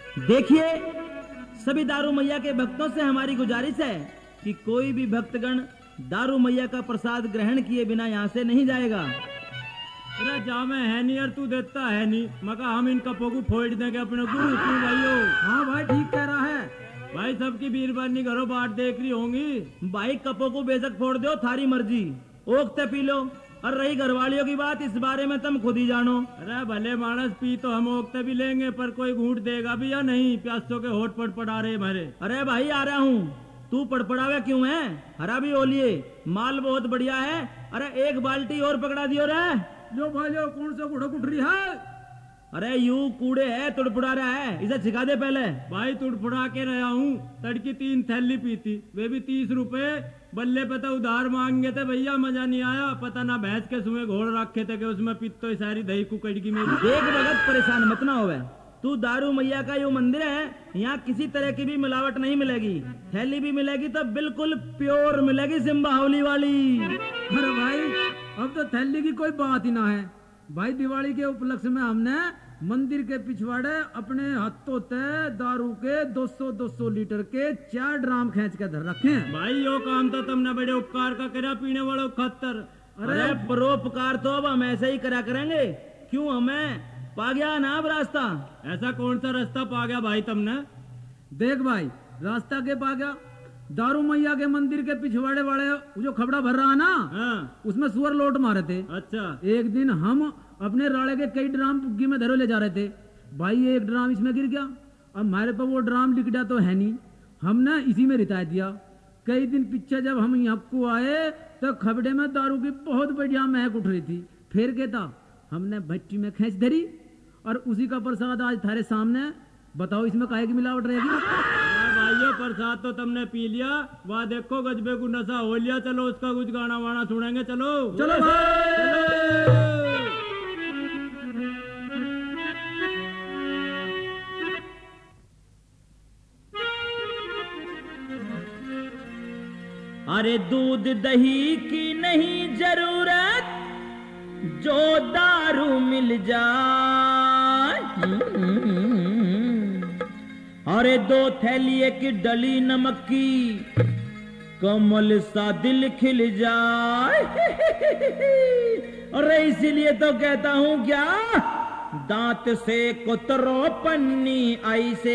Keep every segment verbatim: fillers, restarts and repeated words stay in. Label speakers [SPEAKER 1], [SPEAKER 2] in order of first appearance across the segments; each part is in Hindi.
[SPEAKER 1] देखिए, सभी दारू मैया के भक्तों से हमारी गुजारिश है कि कोई भी भक्तगण दारू मैया का प्रसाद ग्रहण किए बिना यहाँ से नहीं जाएगा।
[SPEAKER 2] अरे जामे है नहीं यार, तू देता है नहीं, मगर हम इन कपों को फोड़ देंगे अपने गुरु क्यों भाइयों।
[SPEAKER 3] हाँ भाई ठीक कह रहा है
[SPEAKER 2] भाई, सबकी बीरबानी करो, बाट देख रही होंगी।
[SPEAKER 1] भाई कपों को बेशक फोड़ दो, थारी मर्जी, ओखते पी लो। और रही घरवालियों की बात, इस बारे में तुम खुद ही जानो।
[SPEAKER 2] अरे भले मानस, पी तो हम ओखते भी लेंगे, पर कोई घूंट देगा भी या नहीं? प्यासों के होठ पड़पड़ा रहे हमारे।
[SPEAKER 1] अरे भाई आ रहा हूँ, तू पड़पड़ावे क्यों है? हरा भी ओलिए, माल बहुत बढ़िया है। अरे एक बाल्टी और पकड़ा दियो रे।
[SPEAKER 3] जो भाई जो कौन सा कूड़ा कुट रही है?
[SPEAKER 1] अरे यू कूड़े है, तुड़पुड़ा रहा है, इसे छिका दे पहले।
[SPEAKER 2] भाई तुड़पुड़ा के रहा हूँ, तड़की तीन थैली पी थी, वे भी तीस रुपए बल्ले पे तो उधार मांगे थे भैया, मजा नहीं आया। पता ना भैंस के सुबह घोड़ रखे थे कि उसमें पित्तो सारी दही कुकड़ की मेरी।
[SPEAKER 1] देख भगत, परेशान मत ना होवे, तू दारू मैया का यो मंदिर है, यहाँ किसी तरह की भी मिलावट नहीं मिलेगी। थैली भी मिलेगी तो बिल्कुल प्योर मिलेगी, सिम्बावली वाली।
[SPEAKER 3] अरे भाई अब तो थैली की कोई बात ही ना है भाई। दिवाली के उपलक्ष्य में हमने मंदिर के पिछवाड़े अपने हाथों ते दारू के दो सौ दो सौ लीटर के चार ड्राम खींच के धर रखे हैं।
[SPEAKER 2] भाई यो काम तो तुमने बड़े उपकार का करा, पीने वालों खतर।
[SPEAKER 1] अरे परोपकार तो अब हम ऐसे ही करा करेंगे, क्यों हमें पा गया ना अब रास्ता।
[SPEAKER 2] ऐसा कौन सा रास्ता पा गया भाई तुमने?
[SPEAKER 3] देख भाई, रास्ता के पा गया, दारू मैया के मंदिर के पिछवाड़े वाले जो खबड़ा भर रहा ना,
[SPEAKER 2] हाँ।
[SPEAKER 3] उसमें सुअर लोट मारे थे।
[SPEAKER 2] अच्छा।
[SPEAKER 3] एक दिन हम अपने राड़े के कई ड्राम पुग्गी में धरो ले जा रहे थे भाई, एक ड्राम इसमें गिर गया। अब हमारे पास वो ड्राम लिकड़ा तो है नहीं, हमने इसी में रिताय दिया। कई दिन पीछे जब हम यहाँ को आए तो खबड़े में दारू की बहुत बढ़िया महक उठ रही थी। फिर कहता हमने भट्टी में खींच धरी और उसी का प्रसाद आज थारे सामने। बताओ इसमें काहे की मिलावट रहेगी?
[SPEAKER 2] भाइयों प्रसाद तो तुमने पी लिया, वहाँ देखो गजबे को नशा हो लिया। चलो उसका कुछ गाना वाना सुनेंगे। चलो
[SPEAKER 3] चलो भाई
[SPEAKER 2] चलो।
[SPEAKER 1] अरे दूध दही की नहीं जरूरत, जो दारू मिल जाए। अरे दो थैली एक डली नमक की, कमल सा दिल खिल जाए। अरे इसीलिए तो कहता हूं क्या, दांत से कुतरो पन्नी ऐसे,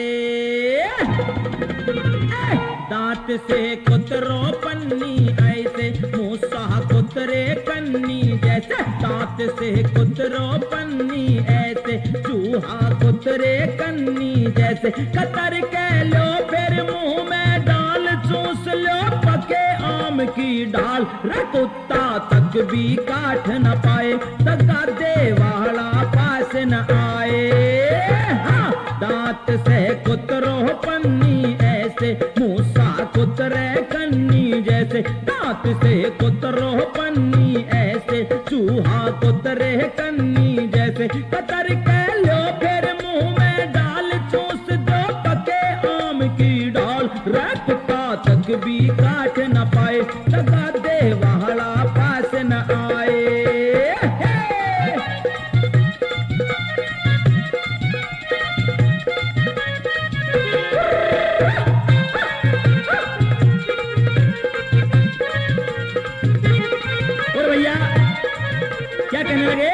[SPEAKER 1] दांत से कुतरो पन्नी ऐसे, मूसा कुतरे कन्नी जैसे। दांत से कुतरो पन्नी ऐसे, चूहा कुतरे कन्नी जैसे। कतर के लो फिर मुंह में डाल, चूस लो पके आम की डाल। रे कुत्ता तक भी काट न पाए, तका दे वाला पास न आए। हाँ, दांत से कुतरो पन्नी ऐसे, मूसा कुतरे कन्नी जैसे। दांत से कुतरो पन्नी ऐसे, चूहा कुतरे कन्नी जैसे। कतर के लो फिर मुंह में डाल, चूस दो पके आम की डाल। रे कुत्ता तक भी काट न पाए, तका दे वाला पास न आए। क्या कहने लगे?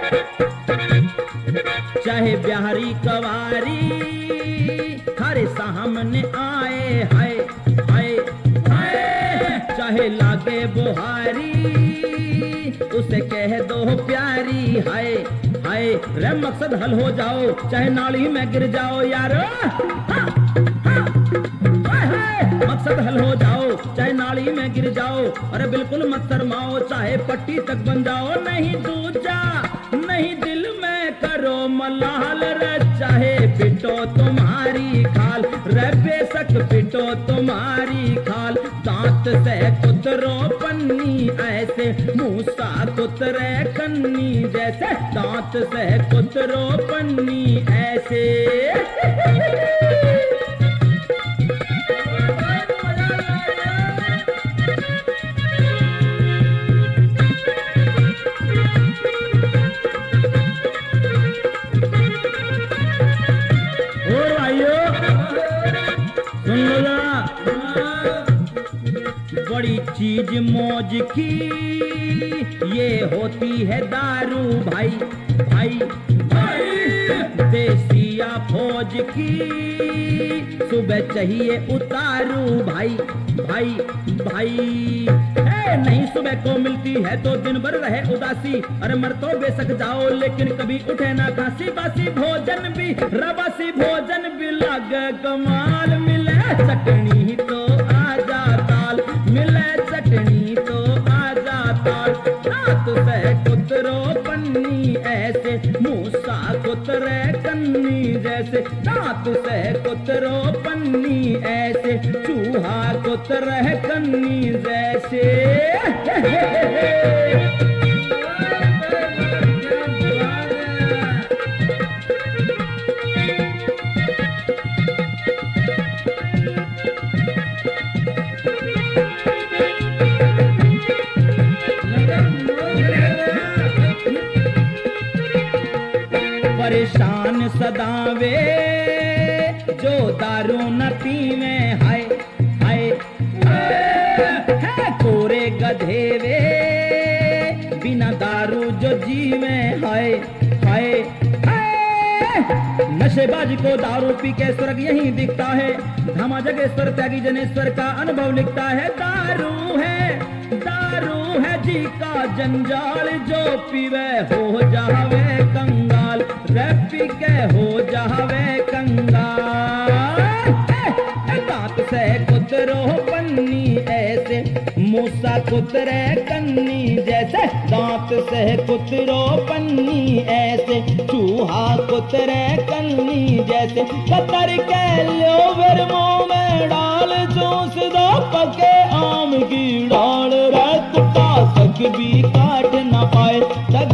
[SPEAKER 1] चाहे बिहारी कवारी हरे सामने आए, हाय हाय हाय। चाहे लागे बुहारी, उसे कह दो प्यारी, हाय हाय। रे मकसद हल हो जाओ, चाहे नाली में गिर जाओ यारो। हाँ, हाँ, हाय हाय। मकसद हल हो जाओ, चाहे नाली में गिर जाओ। अरे बिल्कुल मत शर्माओ, चाहे पट्टी तक बन जाओ। नहीं दूजा नहीं दिल में करो मलाल, रे चाहे पिटो तुम्हारी खाल। रे बेशक पिटो तुम्हारी खाल। दांत से कुतरो पन्नी ऐसे, मूसा कुतरे कन्नी जैसे। दांत से कुतरो पन्नी ऐसे। और भाइयों चीज मौज की ये होती है दारू भाई भाई भाई। देसिया फौज की सुबह चाहिए उतारू भाई भाई भाई। ए, नहीं सुबह को मिलती है तो दिन भर रहे उदासी, अरे मर तो बेशक जाओ लेकिन कभी उठे ना खांसी। बासी भोजन भी रबासी भोजन भी लागे कमाल, मिले चटनी तो आजा ताल, मिले चटनी तो आजा ताल। रात से कुतरो पन्नी ऐसे मूसा कुतरे कन्नी जैसे, रात से कुतरो पन्नी ऐसे चूहा कुतरे कन्नी जैसे। परेशान सदावे जो दारू न पीवे, हाय हाय है कोरे गधेवे बिना दारू जो जीवे, हाय हाय नशेबाज को दारू पी के स्वर्ग यही दिखता है, धामा जगेश्वर त्यागी जनेश्वर का अनुभव लिखता है। दारू है दारू है जी का जंजाल, जो पीवे हो जावे कंगाल, रे पी के हो जावे कंगाल। दांत से कुतरो पन्नी ऐसे मूसा कुतरे कन्नी जैसे, दांत से कुतरो पन्नी ऐसे चूहा कुतरे कन्नी जैसे। कतर के लो फिर मुंह में डाल, चूस दो पके आम की डाल, रे कुत्ता तक भी काट न पाए।